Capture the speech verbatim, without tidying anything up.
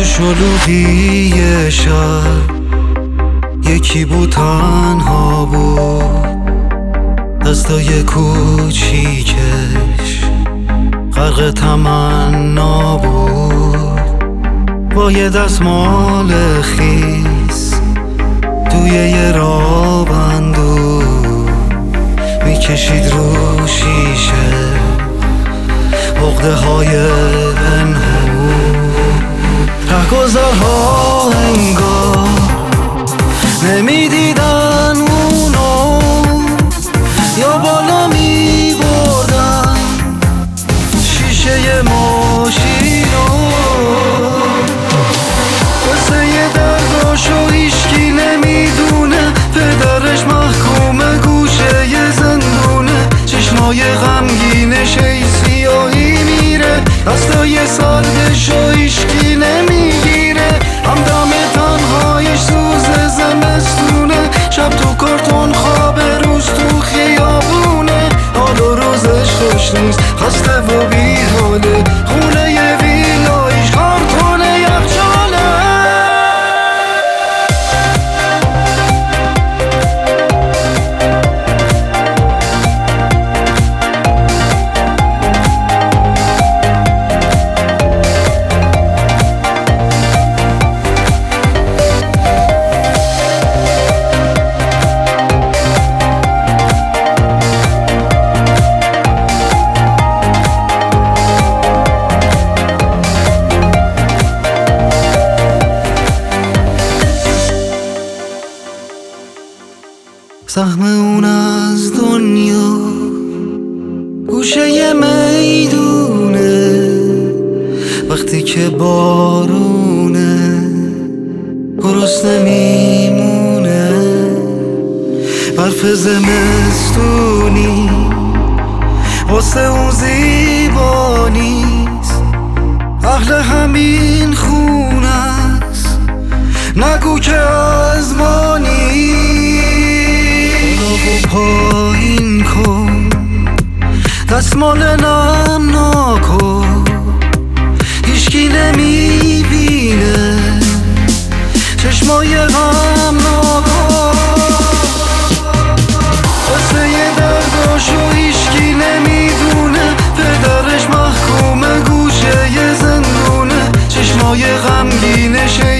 تو شلوغی شب یکی بود تنها بود، دستای کوچیکش غرق تمنا بود. با یه دستمال خیس توی یه راه بندو میکشید رو شیشه عقده های پنهون. رهگذرها انگار نمیدیدن اونو، یا بالا میبردن شیشه ماشینو. قصه یه درداشو هیچکی نمیدونه، پدرش محکوم گوشه یه زندونه. چشمای غمگینش ای سیاهی میره، دستای سردشو هیچکی نمیگیره. همدم تنهایش سوز زمستونه، شب تو کارتون خوابه روز تو خیابونه. حال و روزش خوش نیست، خسته و بیحاله، خونه یه ویلایش کارتونه یخچاله. سهم اون از دنیا گوشه ی میدونه، وقتی که بارونه گرسنه میمونه. برف زمستونی واسه اون زیبا نیست، اهل همین خونه است، نگو که از ما نیست. پایین کن دستمال نم نکن، هیچکی نمیبینه چشمای غم نکن. قصه یه درداشو هیچکی نمیدونه، پدرش محکوم گوشه یه زندونه. چشمای غمگینش